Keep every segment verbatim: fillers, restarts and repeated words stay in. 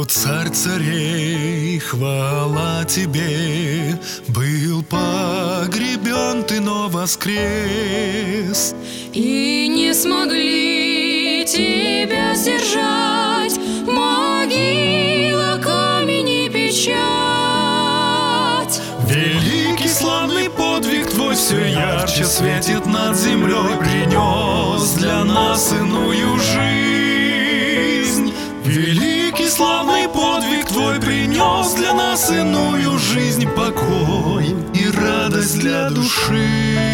О, царь царей, хвала тебе, был погребен ты, но воскрес. И не смогли тебя сдержать могила, камень и печать. Великий славный подвиг твой все ярче светит над землей, принес для нас иную жизнь. Великий славный подвиг твой принес для нас иную жизнь, покой и радость для души.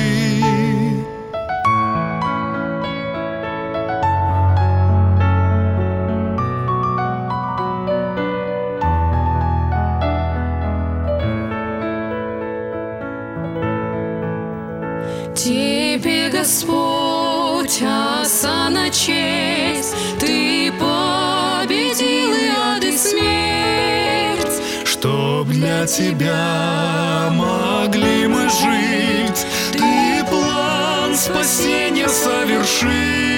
Тебе, Господь, осанна честь, Ты победил и ад и смерть. Чтоб для Тебя могли мы жить, Ты план спасения совершил.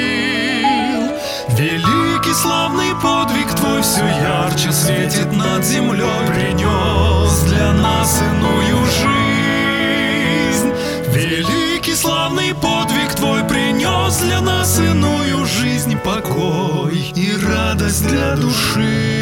Великий славный подвиг Твой все ярче светит над землей, принес для нас иную жизнь. Великий славный подвиг Твой принес для нас иную жизнь, покой и радость для души.